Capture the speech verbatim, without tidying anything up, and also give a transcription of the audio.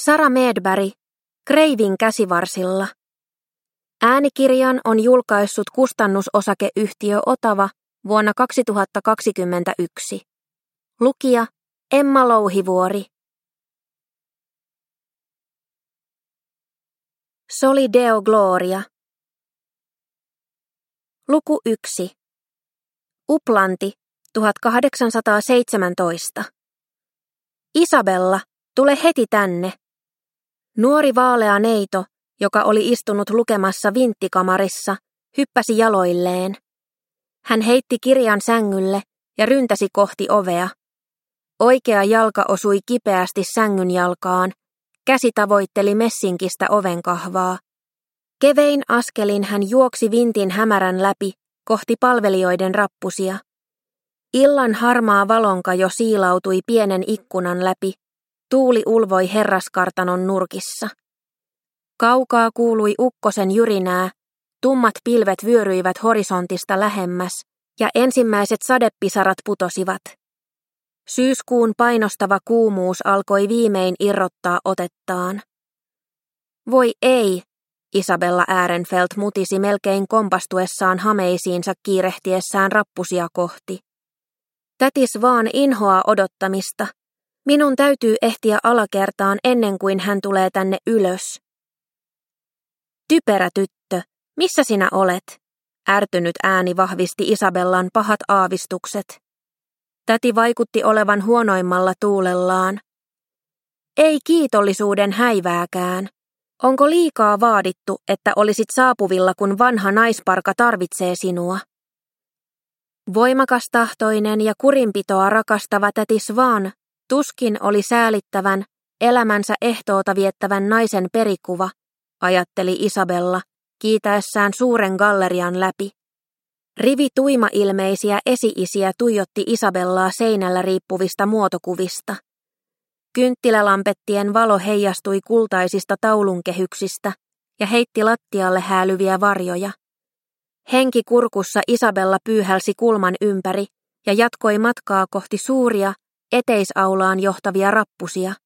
Sara Medberg, Kreivin käsivarsilla. Äänikirjan on julkaissut kustannusosakeyhtiö Otava vuonna kaksituhattakaksikymmentäyksi. Lukija Emma Louhivuori. Soli Deo Gloria. Luku yksi. Uplanti, tuhatkahdeksansataaseitsemäntoista. Isabella, tule heti tänne. Nuori vaalea neito, joka oli istunut lukemassa vinttikamarissa, hyppäsi jaloilleen. Hän heitti kirjan sängylle ja ryntäsi kohti ovea. Oikea jalka osui kipeästi sängyn jalkaan. Käsi tavoitteli messinkistä ovenkahvaa. Kevein askelin hän juoksi vintin hämärän läpi kohti palvelijoiden rappusia. Illan harmaa valonka jo siilautui pienen ikkunan läpi. Tuuli ulvoi herraskartanon nurkissa. Kaukaa kuului ukkosen jyrinää, tummat pilvet vyöryivät horisontista lähemmäs ja ensimmäiset sadepisarat putosivat. Syyskuun painostava kuumuus alkoi viimein irrottaa otettaan. Voi ei, Isabella Ehrenfeldt mutisi melkein kompastuessaan hameisiinsa kiirehtiessään rappusia kohti. Tätis vaan inhoa odottamista. Minun täytyy ehtiä alakertaan ennen kuin hän tulee tänne ylös. Typerä tyttö, missä sinä olet? Ärtynyt ääni vahvisti Isabellan pahat aavistukset. Täti vaikutti olevan huonoimmalla tuulellaan. Ei kiitollisuuden häivääkään. Onko liikaa vaadittu, että olisit saapuvilla, kun vanha naisparka tarvitsee sinua? Voimakastahtoinen ja kurinpitoa rakastava täti Svan tuskin oli säälittävän, elämänsä ehtoota viettävän naisen perikuva, ajatteli Isabella, kiitäessään suuren gallerian läpi. Rivi tuima-ilmeisiä esi-isiä tuijotti Isabellaa seinällä riippuvista muotokuvista. Kynttilälampettien valo heijastui kultaisista taulunkehyksistä ja heitti lattialle häälyviä varjoja. Henki kurkussa Isabella pyyhälsi kulman ympäri ja jatkoi matkaa kohti suuria, eteisaulaan johtavia rappusia.